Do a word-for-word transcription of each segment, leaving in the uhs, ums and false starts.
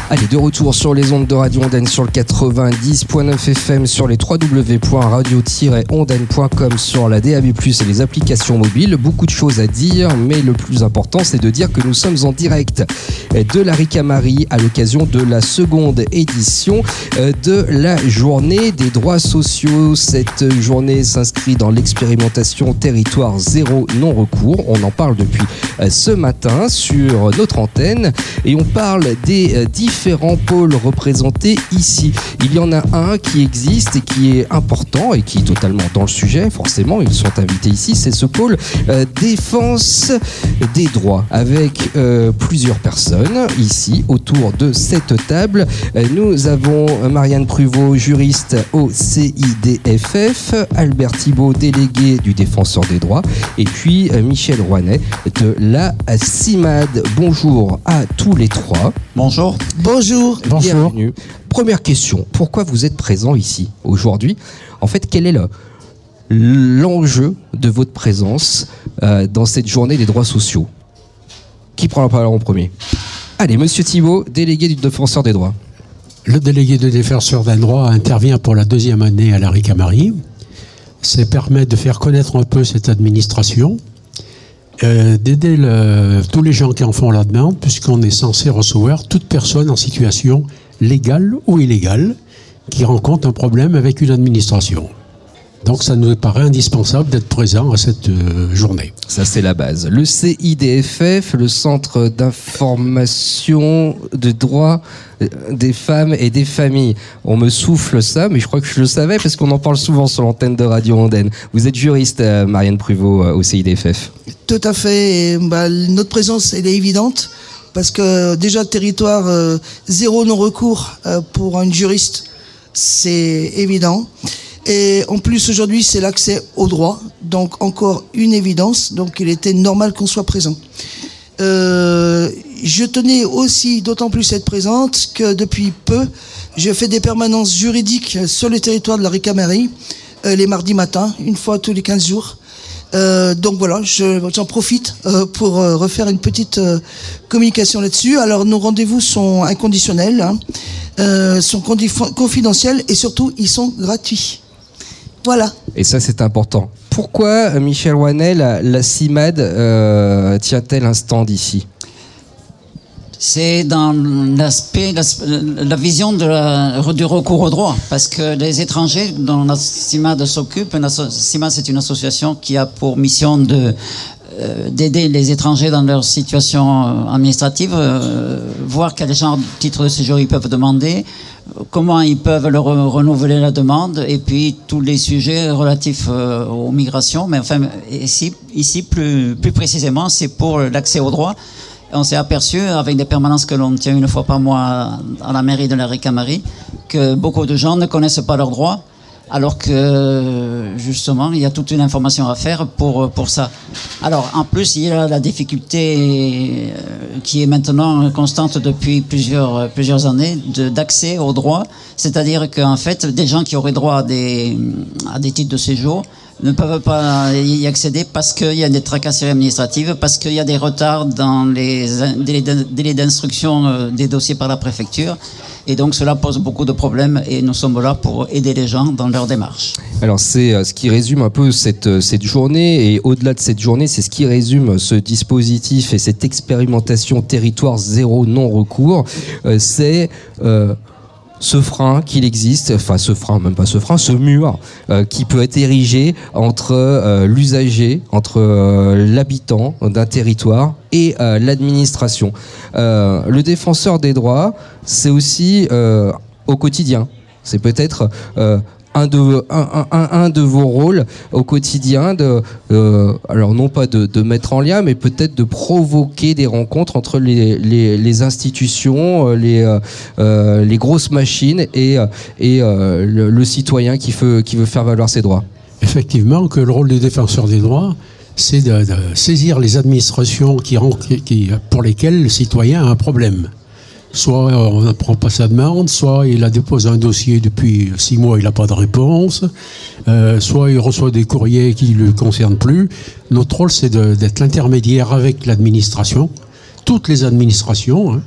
Allez, de retour sur les ondes de Radio Ondaine sur le quatre-vingt-dix point neuf F M, sur les w w w point radio tiret ondaine point com, sur la D A B plus, et les applications mobiles. Beaucoup de choses à dire, mais le plus important, c'est de dire que nous sommes en direct de la Ricamarie à l'occasion de la seconde édition de la journée des droits sociaux. Cette journée s'inscrit dans l'expérimentation Territoire Zéro Non-Recours. On en parle depuis ce matin sur notre antenne et on parle des différents pôles représentés ici. Il y en a un qui existe et qui est important et qui est totalement dans le sujet, forcément, ils sont invités ici, c'est ce pôle euh, défense des droits, avec euh, plusieurs personnes ici autour de cette table. Euh, nous avons Marianne Pruvot, juriste au C I D F F, Albert Thibault, délégué du défenseur des droits, et puis euh, Michel Rouanet de la CIMAD. Bonjour à tous les trois. Bonjour. Bonjour. Bienvenue. Première question, pourquoi vous êtes présents ici aujourd'hui ? En fait, quel est le, l'enjeu de votre présence euh, dans cette journée des droits sociaux ? Qui prend la parole en premier ? Allez, Monsieur Thibault, délégué du défenseur des droits. Le délégué du défenseur des droits intervient pour la deuxième année à la Ricamarie. Ça permet de faire connaître un peu cette administration, euh, d'aider le, tous les gens qui en font la demande, puisqu'on est censé recevoir toute personne en situation légale ou illégale qui rencontre un problème avec une administration. Donc ça nous paraît indispensable d'être présent à cette euh, journée. Ça, c'est la base. Le C I D F F, le Centre d'information de droits des femmes et des familles. On me souffle ça, mais je crois que je le savais parce qu'on en parle souvent sur l'antenne de Radio Ondaine. Vous êtes juriste, euh, Marianne Pruvot, euh, au C I D F F. Tout à fait. Et, bah, notre présence, elle est évidente parce que déjà, territoire euh, zéro non-recours euh, pour un juriste, c'est évident. Et en plus, aujourd'hui, c'est l'accès au droit. Donc, encore une évidence. Donc, il était normal qu'on soit présent. Euh, je tenais aussi d'autant plus être présente que depuis peu, je fais des permanences juridiques sur le territoire de la Ricamarie, euh, les mardis matins, une fois tous les quinze jours. Euh, donc voilà, je, j'en profite euh, pour euh, refaire une petite euh, communication là-dessus. Alors, nos rendez-vous sont inconditionnels, hein, euh, sont condif- confidentiels et surtout, ils sont gratuits. Voilà. Et ça, c'est important. Pourquoi, Michel Rouanet, la, la CIMAD euh, tient-elle un stand ici ? C'est dans l'aspect, la, la vision de la, du recours au droit, parce que les étrangers dont la CIMAD s'occupe, la CIMAD c'est une association qui a pour mission de euh, d'aider les étrangers dans leur situation administrative, euh, voir quel genre de titre de séjour ils peuvent demander, comment ils peuvent leur renouveler la demande, et puis tous les sujets relatifs euh, aux migrations. Mais enfin, ici, ici plus, plus précisément, c'est pour l'accès au droit. On s'est aperçu, avec des permanences que l'on tient une fois par mois à la mairie de la Ricamarie, que beaucoup de gens ne connaissent pas leurs droits, alors que, justement, il y a toute une information à faire pour, pour ça. Alors, en plus, il y a la difficulté qui est maintenant constante depuis plusieurs, plusieurs années de, d'accès aux droits, c'est-à-dire qu'en fait, des gens qui auraient droit à des, à des titres de séjour ne peuvent pas y accéder parce qu'il y a des tracasseries administratives, parce qu'il y a des retards dans les délais d'instruction des dossiers par la préfecture. Et donc cela pose beaucoup de problèmes et nous sommes là pour aider les gens dans leur démarche. Alors c'est ce qui résume un peu cette, cette journée, et au-delà de cette journée, c'est ce qui résume ce dispositif et cette expérimentation territoire zéro non-recours. Euh, c'est... Euh, ce frein qu'il existe, enfin ce frein, même pas ce frein, ce mur euh, qui peut être érigé entre euh, l'usager, entre euh, l'habitant d'un territoire et euh, l'administration. Euh, le défenseur des droits, c'est aussi euh, au quotidien. C'est peut-être euh, un de un, un, un de vos rôles au quotidien, de euh, alors non pas de, de mettre en lien, mais peut-être de provoquer des rencontres entre les les, les institutions, les euh, les grosses machines et et euh, le, le citoyen qui veut qui veut faire valoir ses droits. Effectivement, que le rôle du défenseur des droits, c'est de, de saisir les administrations qui, qui pour lesquelles le citoyen a un problème. Soit on ne prend pas sa demande, soit il a déposé un dossier depuis six mois, il n'a pas de réponse, euh, soit il reçoit des courriers qui ne le concernent plus. Notre rôle, c'est de, d'être l'intermédiaire avec l'administration, toutes les administrations, hein,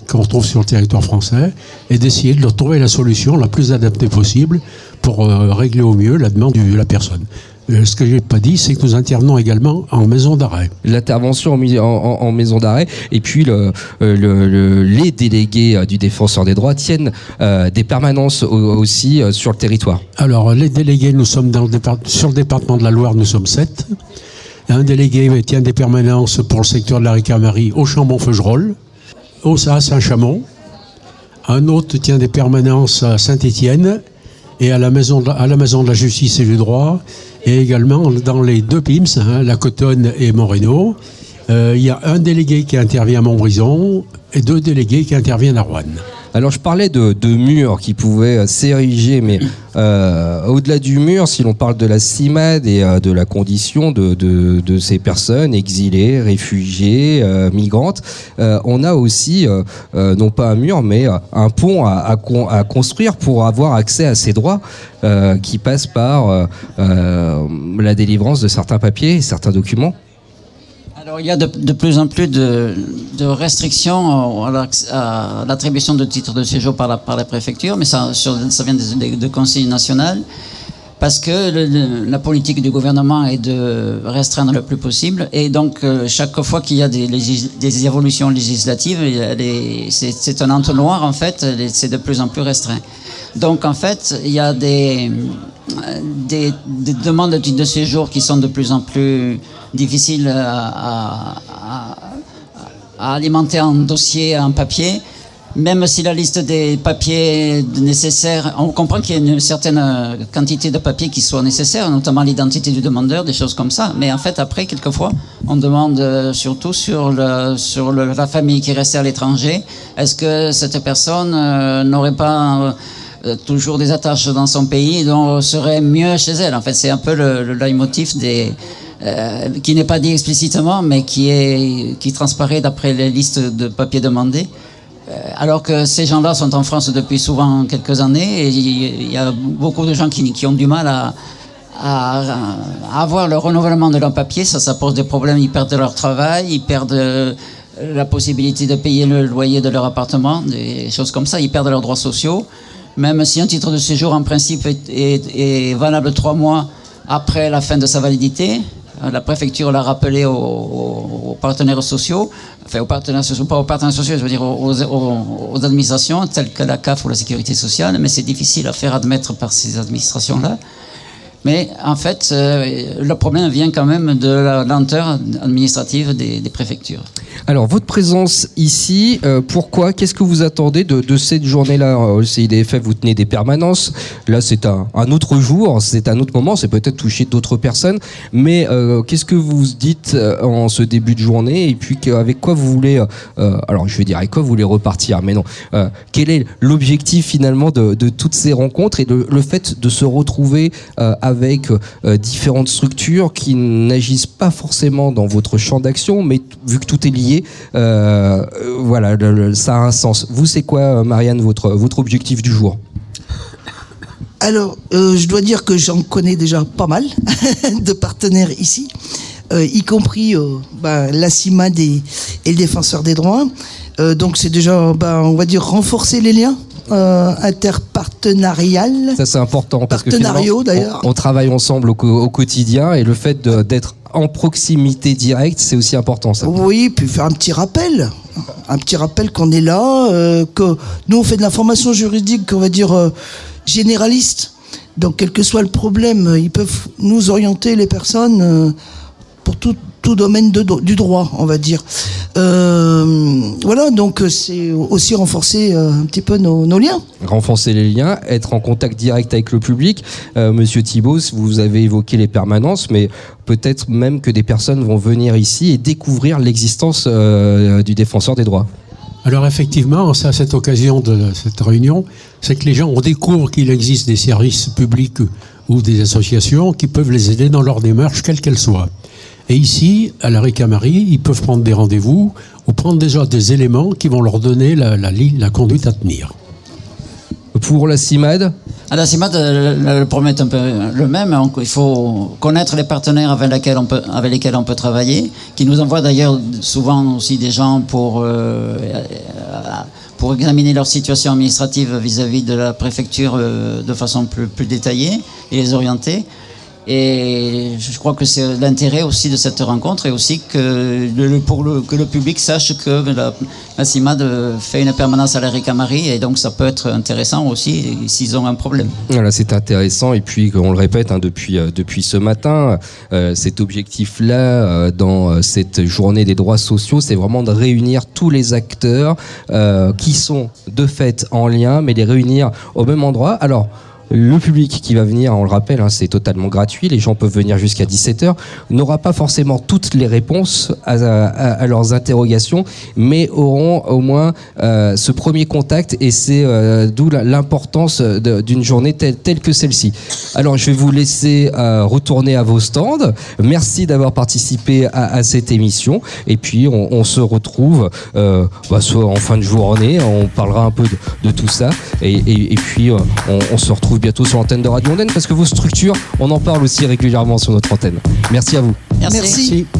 qu'on retrouve sur le territoire français et d'essayer de leur trouver la solution la plus adaptée possible pour euh, régler au mieux la demande de la personne. Euh, ce que je n'ai pas dit, c'est que nous intervenons également en maison d'arrêt. L'intervention en, en, en maison d'arrêt et puis le, le, le, les délégués du défenseur des droits tiennent euh, des permanences au, aussi euh, sur le territoire. Alors les délégués, nous sommes dans le départ, sur le département de la Loire, nous sommes sept. Un délégué tient des permanences pour le secteur de la Ricamarie au Chambon-Feugerolles, au à Saint-Chamond. Un autre tient des permanences à Saint-Étienne et à la maison de, à la maison de la justice et du droit, et également dans les deux P I M S, hein, la Cotonne et Montrénaud. Euh, il y a un délégué qui intervient à Montbrison et deux délégués qui interviennent à Roanne. Alors je parlais de, de murs qui pouvaient s'ériger, mais euh, au-delà du mur, si l'on parle de la CIMAD et euh, de la condition de, de, de ces personnes exilées, réfugiées, euh, migrantes, euh, on a aussi, euh, euh, non pas un mur, mais un pont à, à, con, à construire pour avoir accès à ces droits euh, qui passent par euh, euh, la délivrance de certains papiers et certains documents. Alors, il y a de, de plus en plus de, de restrictions à l'attribution de titres de séjour par la, par la préfecture, mais ça, ça vient de, de, de consignes nationales, parce que le, la politique du gouvernement est de restreindre le plus possible, et donc chaque fois qu'il y a des, des évolutions législatives, c'est un entonnoir en fait, c'est de plus en plus restreint. Donc en fait, il y a des, des, des demandes de titres de séjour qui sont de plus en plus difficiles à, à, à alimenter en dossier, en papier, même si la liste des papiers nécessaires, on comprend qu'il y a une certaine quantité de papiers qui soient nécessaires, notamment l'identité du demandeur, des choses comme ça, mais en fait après, quelquefois, on demande surtout sur, le, sur le, la famille qui est restée à l'étranger, est-ce que cette personne euh, n'aurait pas... Euh, toujours des attaches dans son pays, donc serait mieux chez elle. En fait, c'est un peu le, le leitmotiv des, euh, qui n'est pas dit explicitement, mais qui est qui transparaît d'après les listes de papiers demandés. Euh, alors que ces gens-là sont en France depuis souvent quelques années, et il y a beaucoup de gens qui, qui ont du mal à, à, à avoir le renouvellement de leur papier. Ça, ça pose des problèmes. Ils perdent leur travail, ils perdent euh, la possibilité de payer le loyer de leur appartement, des choses comme ça. Ils perdent leurs droits sociaux. Même si un titre de séjour, en principe, est, est, est valable trois mois après la fin de sa validité, la préfecture l'a rappelé aux, aux, aux partenaires sociaux, enfin aux partenaires sociaux, pas aux partenaires sociaux, je veux dire aux, aux, aux administrations, telles que la C A F ou la Sécurité sociale, mais c'est difficile à faire admettre par ces administrations-là. Mais en fait, euh, le problème vient quand même de la lenteur administrative des, des préfectures. Alors, votre présence ici, euh, pourquoi? Qu'est-ce que vous attendez de, de cette journée-là? Au C I D F F, vous tenez des permanences. Là, c'est un, un autre jour, c'est un autre moment, c'est peut-être toucher d'autres personnes. Mais euh, qu'est-ce que vous dites en ce début de journée? Et puis, avec quoi vous voulez... Euh, alors, je vais dire avec quoi vous voulez repartir, mais non. Euh, quel est l'objectif, finalement, de, de toutes ces rencontres et de, le fait de se retrouver euh, avec euh, différentes structures qui n'agissent pas forcément dans votre champ d'action, mais t- vu que tout est lié, euh, voilà, le, le, ça a un sens. Vous, c'est quoi, Marianne, votre, votre objectif du jour? Alors, euh, je dois dire que j'en connais déjà pas mal de partenaires ici, euh, y compris euh, bah, la CIMAD et, et le Défenseur des droits. Euh, donc, c'est déjà, bah, on va dire, renforcer les liens euh, interpartenarial. Ça, c'est important. Parce Partenariaux, que d'ailleurs. On, on travaille ensemble au, au quotidien, et le fait de, d'être en proximité directe, c'est aussi important, ça. Oui, puis faire un petit rappel. Un petit rappel qu'on est là, euh, que nous, on fait de l'information juridique, on va dire, euh, généraliste. Donc, quel que soit le problème, ils peuvent nous orienter, les personnes, euh, pour tout, tout domaine de, du droit, on va dire. Euh, voilà, donc c'est aussi renforcer euh, un petit peu nos, nos liens. Renforcer les liens, être en contact direct avec le public. Euh, Monsieur Thibault, vous avez évoqué les permanences, mais peut-être même que des personnes vont venir ici et découvrir l'existence euh, du Défenseur des droits. Alors effectivement, c'est à cette occasion de cette réunion, c'est que les gens, on découvre qu'il existe des services publics ou des associations qui peuvent les aider dans leur démarche, quelle qu'elle soit. Et ici, à la Ricamarie, ils peuvent prendre des rendez-vous ou prendre déjà des éléments qui vont leur donner la, la, la conduite à tenir. Pour la CIMAD, À la CIMAD, le problème est un peu le même. Il faut connaître les partenaires avec lesquels on peut, avec lesquels on peut travailler, qui nous envoient d'ailleurs souvent aussi des gens pour, euh, pour examiner leur situation administrative vis-à-vis de la préfecture de façon plus, plus détaillée et les orienter. Et je crois que c'est l'intérêt aussi de cette rencontre et aussi que le, pour le, que le public sache que la, la CIMAD fait une permanence à la Ricamarie et donc ça peut être intéressant aussi s'ils ont un problème. Voilà, c'est intéressant et puis on le répète hein, depuis, euh, depuis ce matin, euh, cet objectif-là euh, dans cette journée des droits sociaux, c'est vraiment de réunir tous les acteurs euh, qui sont de fait en lien, mais les réunir au même endroit. Alors, le public qui va venir, on le rappelle, hein, c'est totalement gratuit, les gens peuvent venir jusqu'à dix-sept heures, n'aura pas forcément toutes les réponses à, à, à leurs interrogations, mais auront au moins euh, ce premier contact et c'est euh, d'où l'importance de, d'une journée telle, telle que celle-ci. Alors je vais vous laisser euh, retourner à vos stands. Merci d'avoir participé à, à cette émission et puis on, on se retrouve euh, bah, soit en fin de journée, on parlera un peu de, de tout ça et, et, et puis euh, on, on se retrouve bientôt sur l'antenne de Radio Ondaine parce que vos structures, on en parle aussi régulièrement sur notre antenne. Merci à vous. Merci. Merci.